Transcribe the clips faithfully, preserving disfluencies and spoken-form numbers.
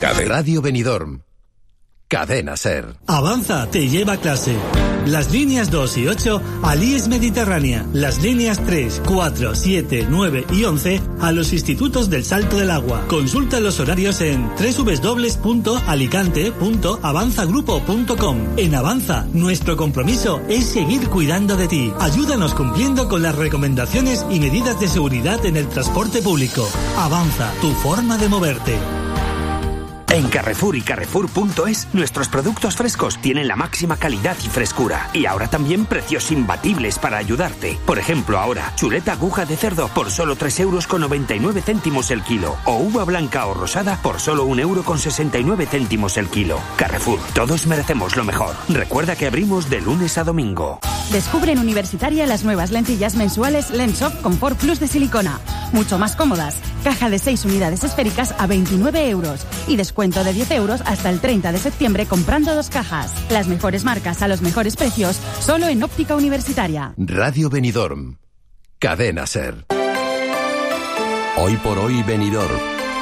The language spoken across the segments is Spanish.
Radio Benidorm. Cadena SER. Avanza te lleva a clase. Las líneas dos y ocho al I E S Mediterránea. Las líneas tres, cuatro, siete, nueve y once a los institutos del Salto del Agua. Consulta los horarios en doble u doble u doble u punto alicante punto avanzagrupo punto com. En Avanza, nuestro compromiso es seguir cuidando de ti. Ayúdanos cumpliendo con las recomendaciones y medidas de seguridad en el transporte público. Avanza, tu forma de moverte. En Carrefour y Carrefour punto es, nuestros productos frescos tienen la máxima calidad y frescura. Y ahora también precios imbatibles para ayudarte. Por ejemplo, ahora, chuleta aguja de cerdo por solo tres euros con noventa y nueve céntimos el kilo. O uva blanca o rosada por solo un euro con sesenta y nueve céntimos el kilo. Carrefour, todos merecemos lo mejor. Recuerda que abrimos de lunes a domingo. Descubre en Universitaria las nuevas lentillas mensuales Lensoft Comfort Plus de silicona. Mucho más cómodas. Caja de seis unidades esféricas a veintinueve euros. Y descuento de diez euros hasta el treinta de septiembre comprando dos cajas. Las mejores marcas a los mejores precios, solo en Óptica Universitaria. Radio Benidorm. Cadena SER. Hoy por hoy Benidorm.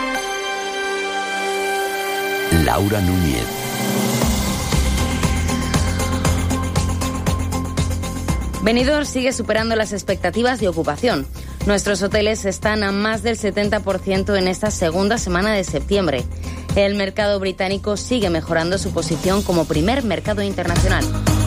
Laura Núñez. Benidorm sigue superando las expectativas de ocupación. Nuestros hoteles están a más del setenta por ciento en esta segunda semana de septiembre. El mercado británico sigue mejorando su posición como primer mercado internacional.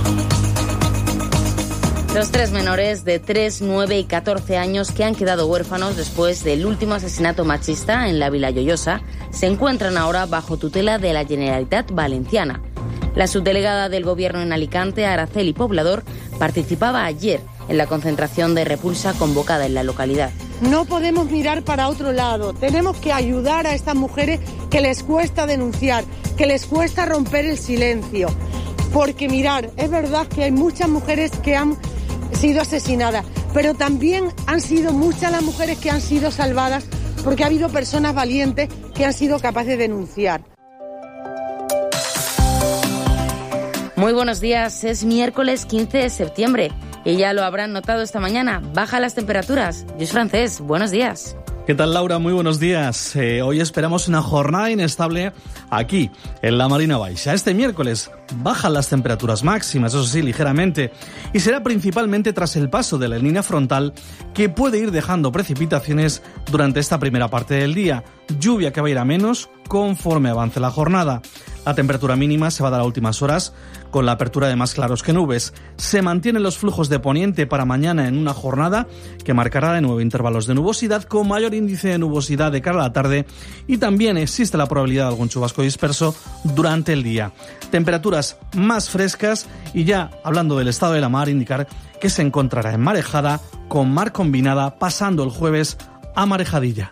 Los tres menores de tres, nueve y catorce años que han quedado huérfanos después del último asesinato machista en la Vila Lloyosa se encuentran ahora bajo tutela de la Generalitat Valenciana. La subdelegada del Gobierno en Alicante, Araceli Poblador, participaba ayer en la concentración de repulsa convocada en la localidad. No podemos mirar para otro lado. Tenemos que ayudar a estas mujeres que les cuesta denunciar, que les cuesta romper el silencio. Porque mirar, es verdad que hay muchas mujeres que han sido asesinadas, pero también han sido muchas las mujeres que han sido salvadas porque ha habido personas valientes que han sido capaces de denunciar. Muy buenos días, es miércoles quince de septiembre y ya lo habrán notado esta mañana, bajan las temperaturas. Yo soy Francés, buenos días. ¿Qué tal, Laura? Muy buenos días. Eh, hoy esperamos una jornada inestable aquí, en la Marina Baixa. Este miércoles bajan las temperaturas máximas, eso sí, ligeramente, y será principalmente tras el paso de la línea frontal que puede ir dejando precipitaciones durante esta primera parte del día. Lluvia que va a ir a menos conforme avance la jornada. La temperatura mínima se va a dar a últimas horas con la apertura de más claros que nubes. Se mantienen los flujos de poniente para mañana en una jornada que marcará de nuevo intervalos de nubosidad con mayor índice de nubosidad de cara a la tarde y también existe la probabilidad de algún chubasco disperso durante el día. Temperaturas más frescas y ya hablando del estado de la mar, indicar que se encontrará en marejada con mar combinada pasando el jueves a marejadilla.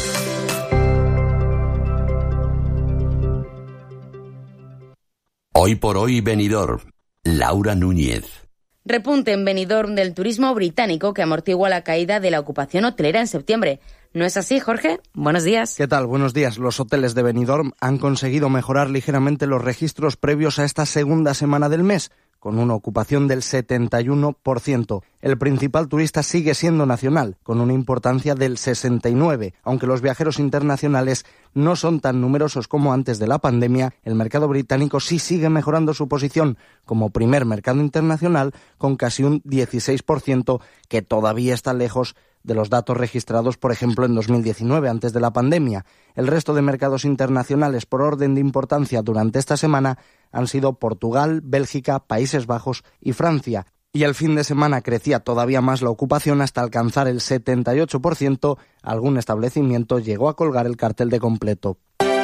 Hoy por hoy Benidorm. Laura Núñez. Repunte en Benidorm del turismo británico que amortigua la caída de la ocupación hotelera en septiembre. ¿No es así, Jorge? Buenos días. ¿Qué tal? Buenos días. Los hoteles de Benidorm han conseguido mejorar ligeramente los registros previos a esta segunda semana del mes, con una ocupación del setenta y uno por ciento. El principal turista sigue siendo nacional, con una importancia del sesenta y nueve por ciento. Aunque los viajeros internacionales no son tan numerosos como antes de la pandemia, el mercado británico sí sigue mejorando su posición como primer mercado internacional con casi un dieciséis por ciento, que todavía está lejos de los datos registrados, por ejemplo, en dos mil diecinueve, antes de la pandemia. El resto de mercados internacionales por orden de importancia durante esta semana han sido Portugal, Bélgica, Países Bajos y Francia. Y el fin de semana crecía todavía más la ocupación hasta alcanzar el setenta y ocho por ciento. Algún establecimiento llegó a colgar el cartel de completo.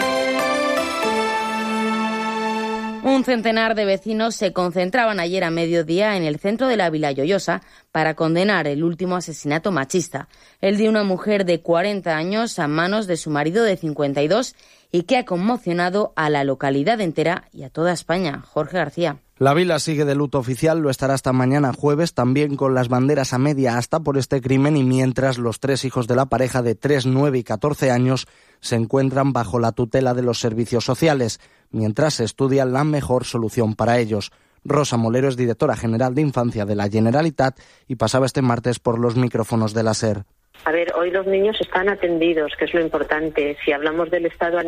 Un centenar de vecinos se concentraban ayer a mediodía en el centro de la Vila Lloyosa para condenar el último asesinato machista, el de una mujer de cuarenta años a manos de su marido de cincuenta y dos y que ha conmocionado a la localidad entera y a toda España. Jorge García. La Vila sigue de luto oficial, lo estará hasta mañana jueves, también con las banderas a media asta por este crimen, y mientras los tres hijos de la pareja de tres, nueve y catorce años se encuentran bajo la tutela de los servicios sociales, mientras se estudia la mejor solución para ellos. Rosa Molero es directora general de Infancia de la Generalitat y pasaba este martes por los micrófonos de la SER. A ver, hoy los niños están atendidos, que es lo importante. Si hablamos del estado